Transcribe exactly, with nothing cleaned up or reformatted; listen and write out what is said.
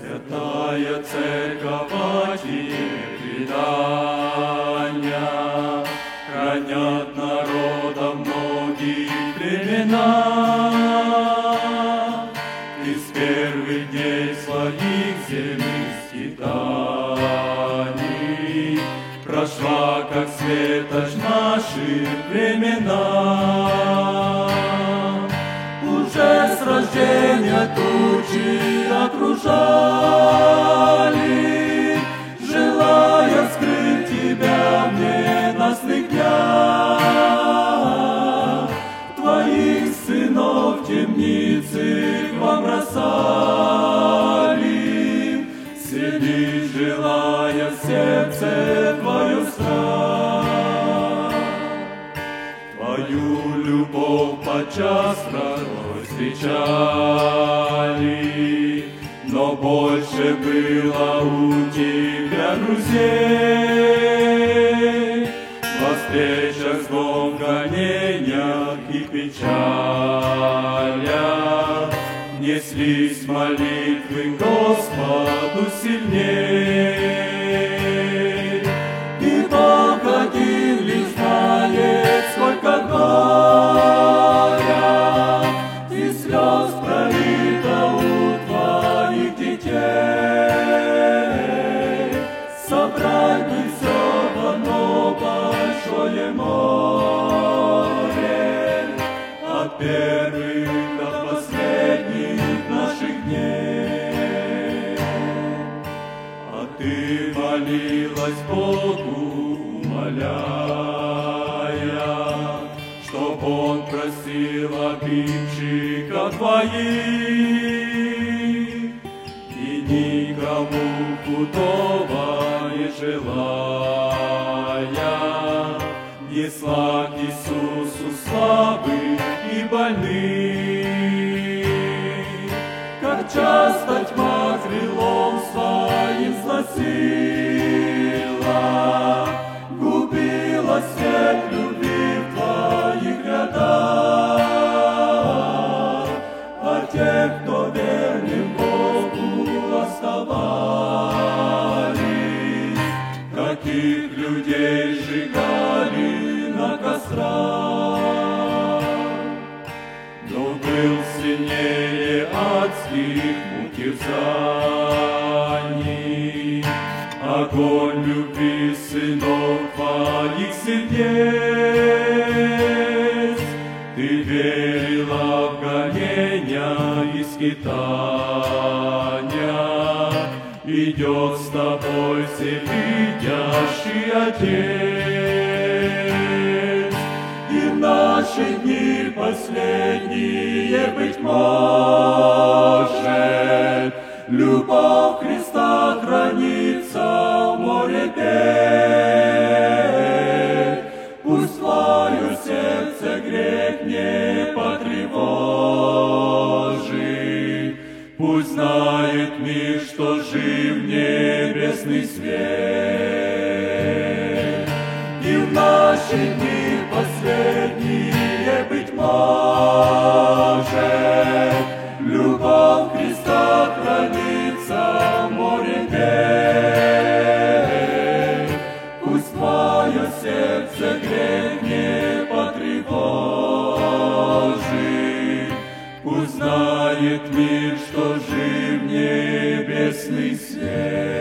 Святая Церковь предания хранят народа многие племена. Из первых дней своих земных скитаний прошла, как светоч наши времена. Уже с рождения тучи окружали, желая скрыть тебя в ненастных днях. Твоих сынов в темницы к вам бросали, селить желая в сердце твое страх. Твою любовь подчас встречали, но больше было у тебя друзей. Во встречах с злом, гонениях и печалях неслись молитвы Господу сильней. И Бог один лишь знает, сколько горя и слез пролито у твоих детей. Собрать бы все в одно большое море, от первых до последних наших дней. А ты молилась Богу, умоляя, чтоб Он простил обидчиков твоих, и никому худого не желая, несла к Иисусу слабых и больных. Как часто тьма крылом своим сносила, губила свет любви в твоих рядах, а тех, кто верным Богу оставались, каких людей сжигали на кострах. Но был сильнее адских утязаний огонь любви сынов твоих сердец. Ты верила в гонения и скитания, идет с тобой всевидящий Отец. И в наши дни последние, быть может, любовь Христа хранится в море бед. Пусть твое сердце грех не потревожит, пусть знает мир, что жив небесный свет. И в наши дни последние, быть может, любовь Христа хранится в море бед. Пусть твое сердце грех не потревожит, пусть знает мир, что жив небесный свет.